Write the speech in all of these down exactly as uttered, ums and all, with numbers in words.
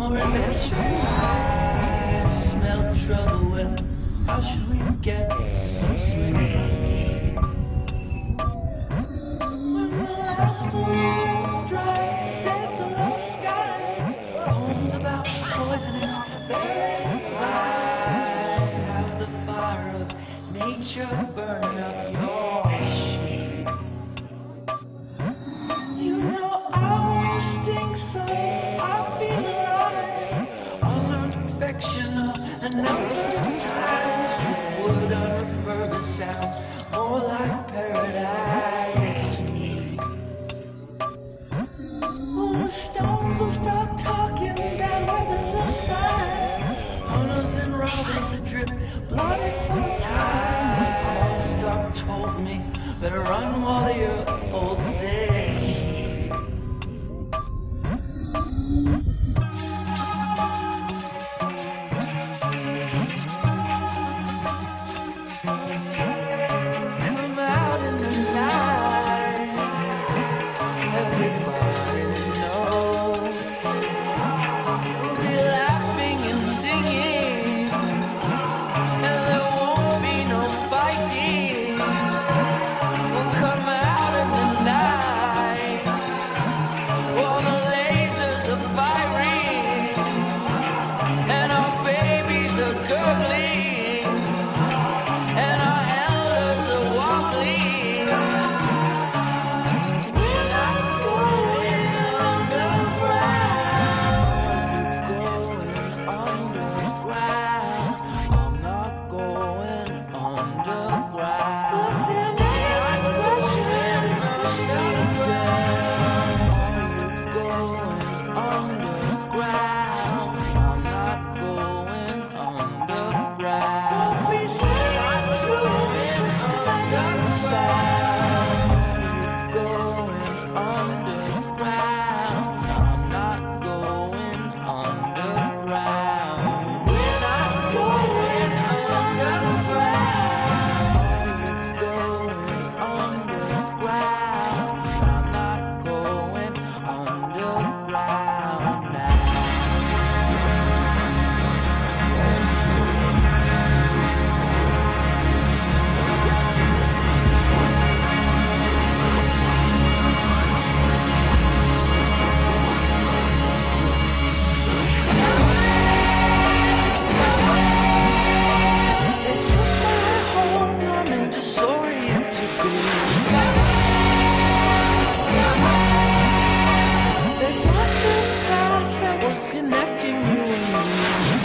more adventure. I smell trouble. Well, how should we get some sleep? When the last of the rains dries dead below skies, poems about poisonous berries rise. Have the fire of nature burn up your sheep. You know I wanna sting so I feel alive. Unlearned perfection of a number of times. Driftwood unrefurbished sounds more like paradise to me. Well, the stones will start talking, bad weather's a sign. Hunters and robbers that drip blood for time. The cornstalk told me better run while the earth holds this heat. Come out in the night, everybody knows. We'll be laughing and singing, and there won't be no fighting. We'll come out in the night, while the lasers are firing, and our babies are gurgling, and our elders are wobbling. We're not going underground. Going underground. I'm not going underground. But then I questions underground. Are you going underground? I'm not going underground. What we say I'm doing is underground. Are you going underground? I'm not going underground. We're not going underground. Are you going underground? I'm not going underground now. They took my home, I'm in disoriented grief. They blocked the path that was connecting you and me.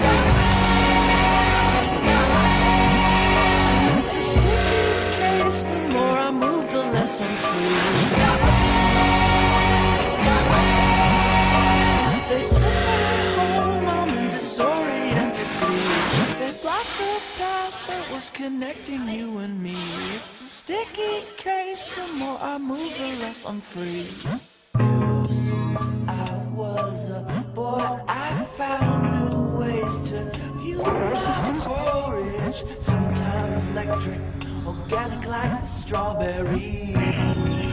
It's a sticky case, the more I move, the less I'm free. They took my home, I'm in disoriented grief. They blocked the path that was connecting you and me. It's a sticky case, the more I move, the less I'm free. Ever since I was a boy, I found new ways to view my porridge. Sometimes electric, organic like the strawberry.